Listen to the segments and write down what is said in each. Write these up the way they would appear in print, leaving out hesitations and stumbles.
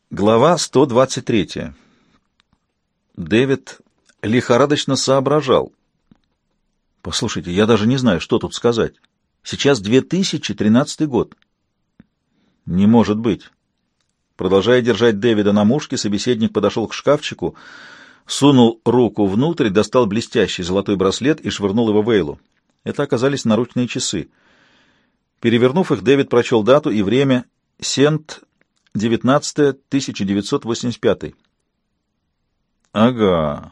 Глава 123. Дэвид лихорадочно соображал. Послушайте, я даже не знаю, что тут сказать. Сейчас 2013 год. Не может быть. Продолжая держать Дэвида на мушке, собеседник подошел к шкафчику, сунул руку внутрь, достал блестящий золотой браслет и швырнул его Вейлу. Это оказались наручные часы. Перевернув их, Дэвид прочел дату и время. Сент 19 1985. Ага.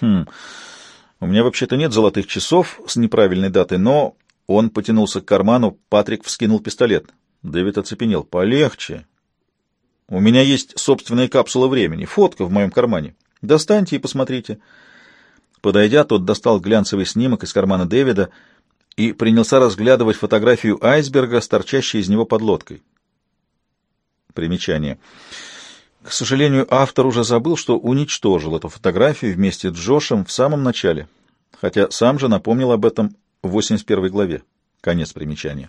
У меня вообще-то нет золотых часов с неправильной датой, но он потянулся к карману, Патрик вскинул пистолет. Дэвид оцепенел. Полегче. У меня есть собственная капсула времени, фотка в моем кармане. Достаньте и посмотрите. Подойдя, тот достал глянцевый снимок из кармана Дэвида и принялся разглядывать фотографию айсберга, торчащей из него под лодкой. Примечание. К сожалению, автор уже забыл, что уничтожил эту фотографию вместе с Джошем в самом начале, хотя сам же напомнил об этом в 81 главе. Конец примечания.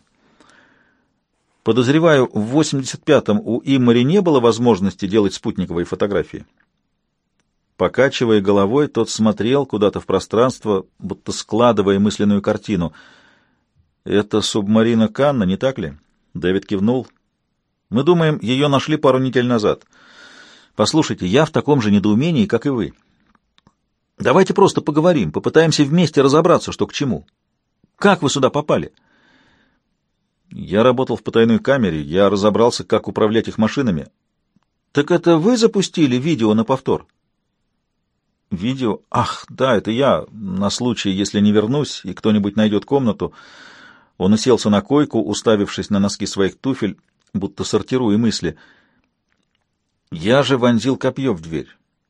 Подозреваю, в 85-м у Иммари не было возможности делать спутниковые фотографии. Покачивая головой, тот смотрел куда-то в пространство, будто складывая мысленную картину. «Это субмарина Канна, не так ли?» Дэвид кивнул. «Мы думаем, ее нашли пару недель назад. Послушайте, я в таком же недоумении, как и вы. Давайте просто поговорим, попытаемся вместе разобраться, что к чему. Как вы сюда попали?» «Я работал в потайной камере, я разобрался, как управлять их машинами». «Так это вы запустили видео на повтор?» «Видео? Ах, да, это я. На случай, если не вернусь, и кто-нибудь найдет комнату». Он уселся на койку, уставившись на носки своих туфель, будто сортируя мысли. Я же вонзил копье в дверь.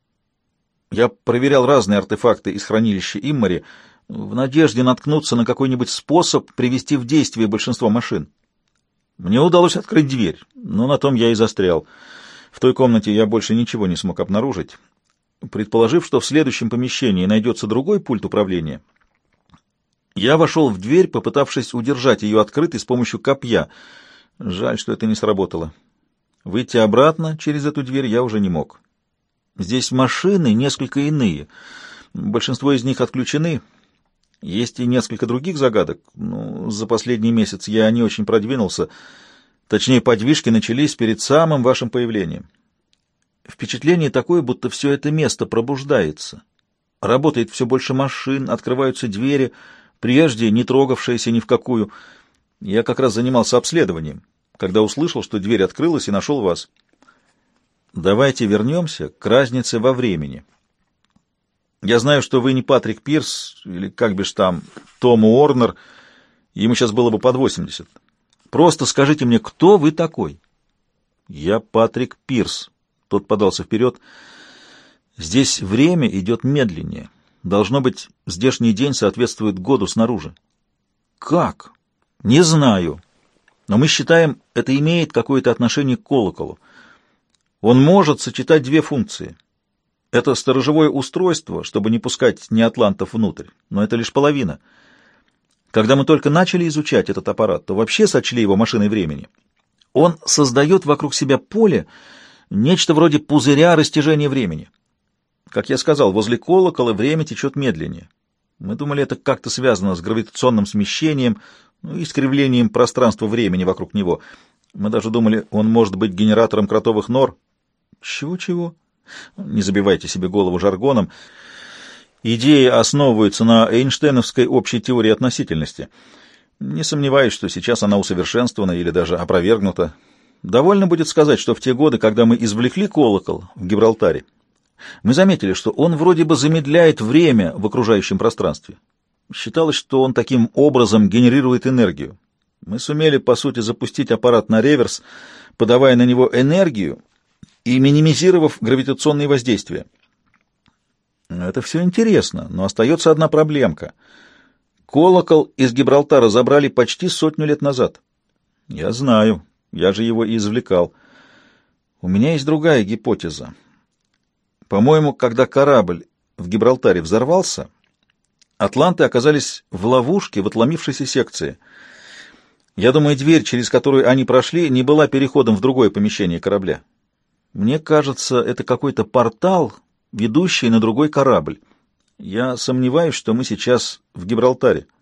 Я проверял разные артефакты из хранилища Иммари в надежде наткнуться на какой-нибудь способ привести в действие большинство машин. Мне удалось открыть дверь, но на том я и застрял. В той комнате я больше ничего не смог обнаружить. Предположив, что в следующем помещении найдется другой пульт управления, я вошел в дверь, попытавшись удержать ее открытой с помощью копья. Жаль, что это не сработало. Выйти обратно через эту дверь я уже не мог. Здесь машины несколько иные. Большинство из них отключены. Есть и несколько других загадок, но за последний месяц я не очень продвинулся. Точнее, подвижки начались перед самым вашим появлением. Впечатление такое, будто все это место пробуждается. Работает все больше машин, открываются двери, прежде не трогавшиеся ни в какую. Я как раз занимался обследованием, когда услышал, что дверь открылась, и нашел вас. Давайте вернемся к разнице во времени. Я знаю, что вы не Патрик Пирс, или как бишь там, Том Уорнер, ему сейчас было бы под 80. Просто скажите мне, кто вы такой? Я Патрик Пирс. Тот подался вперед. Здесь время идет медленнее. Должно быть, здешний день соответствует году снаружи. Как? Не знаю. Но мы считаем, это имеет какое-то отношение к колоколу. Он может сочетать две функции. Это сторожевое устройство, чтобы не пускать неатлантов внутрь, но это лишь половина. Когда мы только начали изучать этот аппарат, то вообще сочли его машиной времени. Он создает вокруг себя поле, нечто вроде пузыря растяжения времени. Как я сказал, возле колокола время течет медленнее. Мы думали, это как-то связано с гравитационным смещением, искривлением пространства-времени вокруг него. Мы даже думали, он может быть генератором кротовых нор. Чего-чего? Не забивайте себе голову жаргоном. Идеи основываются на эйнштейновской общей теории относительности. Не сомневаюсь, что сейчас она усовершенствована или даже опровергнута. Довольно будет сказать, что в те годы, когда мы извлекли колокол в Гибралтаре, мы заметили, что он вроде бы замедляет время в окружающем пространстве. Считалось, что он таким образом генерирует энергию. Мы сумели, по сути, запустить аппарат на реверс, подавая на него энергию и минимизировав гравитационные воздействия. Это все интересно, но остается одна проблемка. Колокол из Гибралтара забрали почти 100 лет назад. Я знаю, я же его и извлекал. У меня есть другая гипотеза. По-моему, когда корабль в Гибралтаре взорвался, атланты оказались в ловушке в отломившейся секции. Я думаю, дверь, через которую они прошли, не была переходом в другое помещение корабля. Мне кажется, это какой-то портал, ведущий на другой корабль. Я сомневаюсь, что мы сейчас в Гибралтаре.